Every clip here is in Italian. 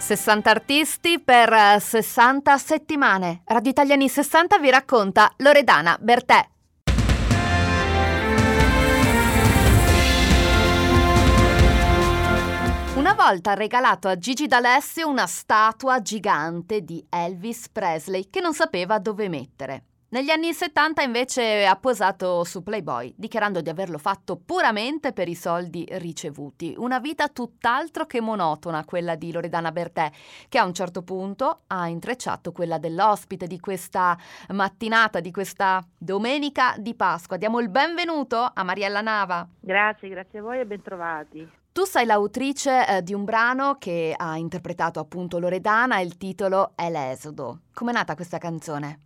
60 artisti per 60 settimane. Radio Italiani 60 vi racconta Loredana Bertè. Una volta ha regalato a Gigi D'Alessio una statua gigante di Elvis Presley che non sapeva dove mettere. Negli anni 70 invece ha posato su Playboy, dichiarando di averlo fatto puramente per i soldi ricevuti. Una vita tutt'altro che monotona, quella di Loredana Bertè, che a un certo punto ha intrecciato quella dell'ospite di questa mattinata, di questa domenica di Pasqua. Diamo il benvenuto a Mariella Nava. Grazie a voi e bentrovati. Tu sei l'autrice di un brano che ha interpretato appunto Loredana, il titolo è L'Esodo. Com'è nata questa canzone?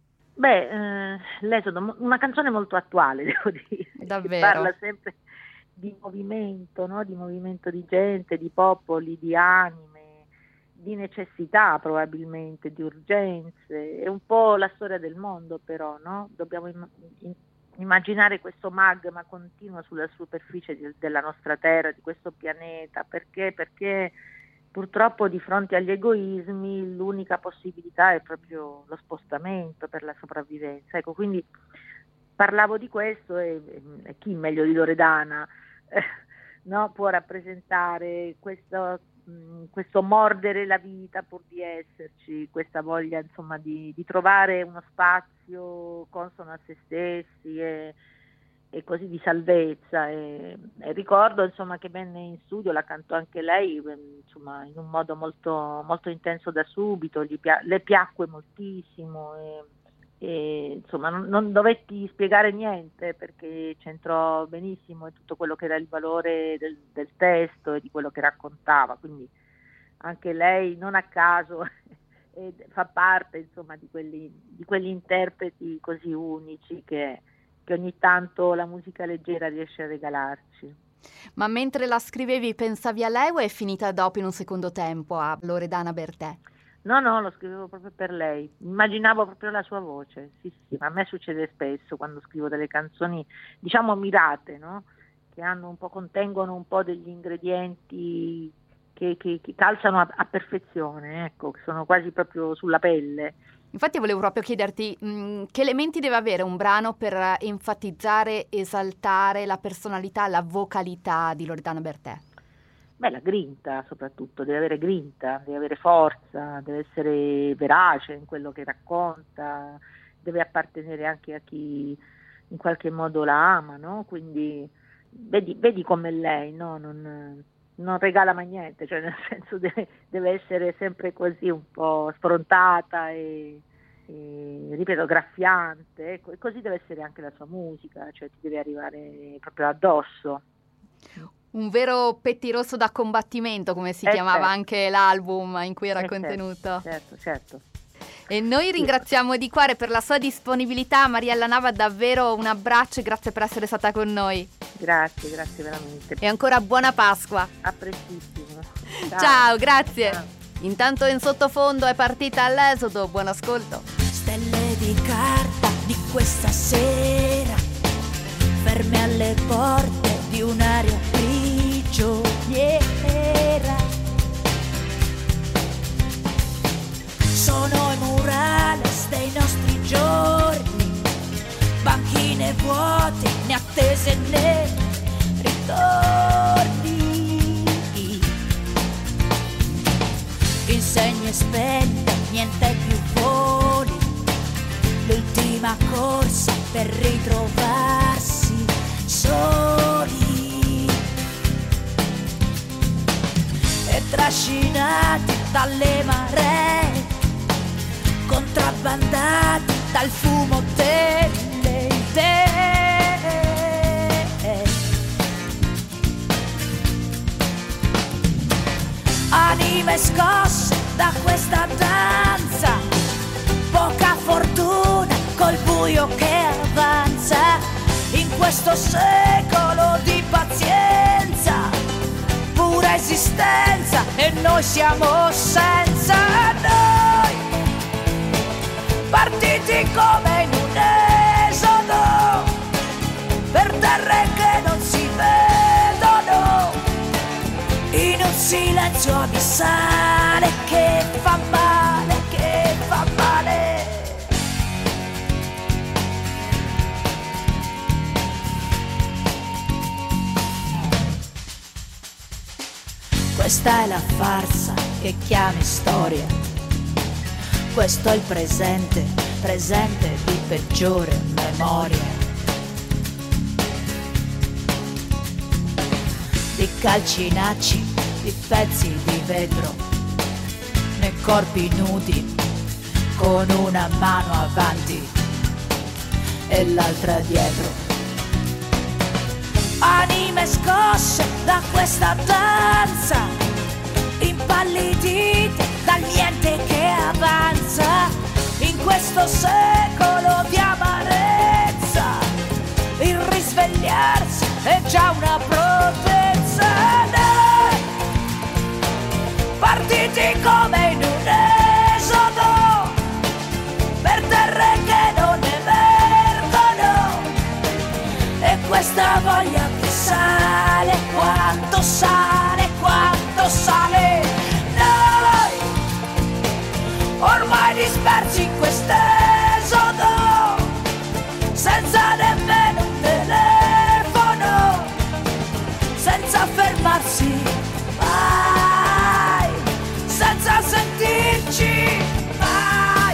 L'Esodo, una canzone molto attuale, devo dire. Davvero? Parla sempre di movimento, no? Di movimento di gente, di popoli, di anime, di necessità probabilmente, di urgenze. È un po' la storia del mondo però, no? Dobbiamo immaginare questo magma continuo sulla superficie della nostra terra, di questo pianeta. Perché purtroppo di fronte agli egoismi l'unica possibilità è proprio lo spostamento per la sopravvivenza. Ecco, quindi parlavo di questo e chi meglio di Loredana no, può rappresentare questo mordere la vita pur di esserci, questa voglia insomma di trovare uno spazio consono a se stessi e così di salvezza e ricordo insomma che venne in studio, la cantò anche lei insomma in un modo molto, molto intenso da subito, le piacque moltissimo e insomma non dovetti spiegare niente perché c'entrò benissimo in tutto quello che era il valore del testo e di quello che raccontava, quindi anche lei non a caso fa parte insomma di quegli interpreti così unici che ogni tanto la musica leggera riesce a regalarci. Ma mentre la scrivevi pensavi a lei o è finita dopo in un secondo tempo a Loredana Bertè? No, lo scrivevo proprio per lei, immaginavo proprio la sua voce, sì, a me succede spesso quando scrivo delle canzoni, diciamo mirate, no? Che contengono un po' degli ingredienti che calzano a perfezione, ecco, che sono quasi proprio sulla pelle. Infatti volevo proprio chiederti che elementi deve avere un brano per enfatizzare, esaltare la personalità, la vocalità di Loredana Bertè? La grinta soprattutto, deve avere grinta, deve avere forza, deve essere verace in quello che racconta, deve appartenere anche a chi in qualche modo la ama, no? Quindi vedi come lei, no? Non regala mai niente, cioè nel senso deve essere sempre così un po' sfrontata e ripeto graffiante, ecco, e così deve essere anche la sua musica, cioè ti deve arrivare proprio addosso. Un vero pettirosso da combattimento, come si chiamava anche l'album in cui era contenuto. Certo. E noi ringraziamo di cuore per la sua disponibilità. Mariella Nava, davvero un abbraccio e grazie per essere stata con noi. Grazie veramente. E ancora buona Pasqua. A prestissimo. Ciao, grazie. Ciao. Intanto in sottofondo è partita L'Esodo, buon ascolto. Stelle di carta di questa sera, ferme alle porte di un'aria prigioniera. Sono i murales dei nostri giorni, banchine vuote, né attese né ritorni. Insegne spente, niente più voli, l'ultima corsa per ritrovarsi soli e trascinati dalle maree, contrabbandati dal fumo delle idee. Anime scosse da questa danza, poca fortuna col buio che avanza in questo secolo di pazienza, pura esistenza e noi siamo senza noi, partiti come in un esodo per terre che non si vedono, in un silenzio abissale che Questa è la farsa che chiami storia. Questo è il presente, presente di peggiore memoria. Di calcinacci, di pezzi di vetro, nei corpi nudi, con una mano avanti e l'altra dietro. Anime scosse da questa danza, impallidite dal niente che avanza. In questo secolo di amarezza, il risvegliarsi è già una prodezza. Noi, partiti come in un esodo, per terre che non emergono, e questa voglia che sale, quanto sale, quanto sale. Noi, ormai dispersi in quest'esodo, senza nemmeno un telefono, senza fermarsi mai, senza sentirci mai.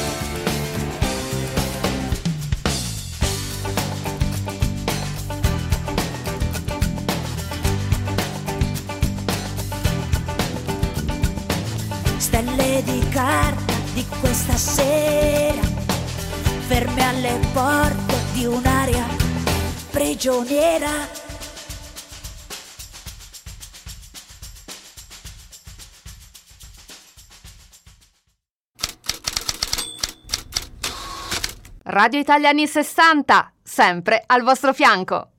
Stelle di carta di questa sera, ferme alle porte di un'aria prigioniera. Radio Italia anni 60, sempre al vostro fianco.